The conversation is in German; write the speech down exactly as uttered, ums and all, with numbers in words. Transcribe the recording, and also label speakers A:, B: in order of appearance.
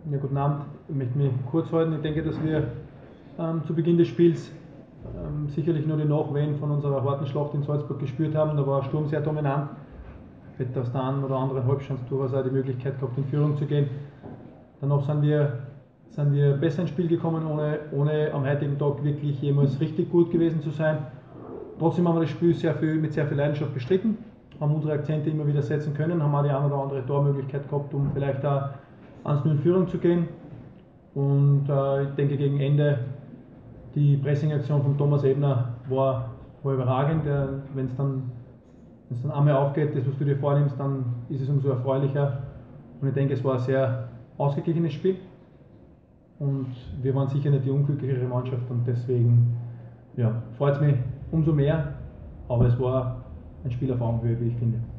A: Ja, guten Abend. Ich möchte mich kurz halten. Ich denke, dass wir ähm, zu Beginn des Spiels ähm, sicherlich nur die Nachwehen von unserer harten Schlacht in Salzburg gespürt haben. Da war Sturm sehr dominant. Hätte aus der einen oder anderen Halbchance durchaus auch die Möglichkeit gehabt, in Führung zu gehen. Danach sind wir, sind wir besser ins Spiel gekommen, ohne, ohne am heutigen Tag wirklich jemals richtig gut gewesen zu sein. Trotzdem haben wir das Spiel sehr viel, mit sehr viel Leidenschaft bestritten, haben unsere Akzente immer wieder setzen können, haben auch die eine oder andere Tormöglichkeit gehabt, um vielleicht auch eins null in Führung zu gehen. Und äh, ich denke, gegen Ende die Pressingaktion von Thomas Ebner war, war überragend. Wenn es dann, dann einmal aufgeht, das was du dir vornimmst, dann ist es umso erfreulicher. Und ich denke, es war ein sehr ausgeglichenes Spiel. Und wir waren sicher nicht die unglücklichere Mannschaft und deswegen ja, freut es mich umso mehr. Aber es war ein Spiel auf Augenhöhe, wie ich finde.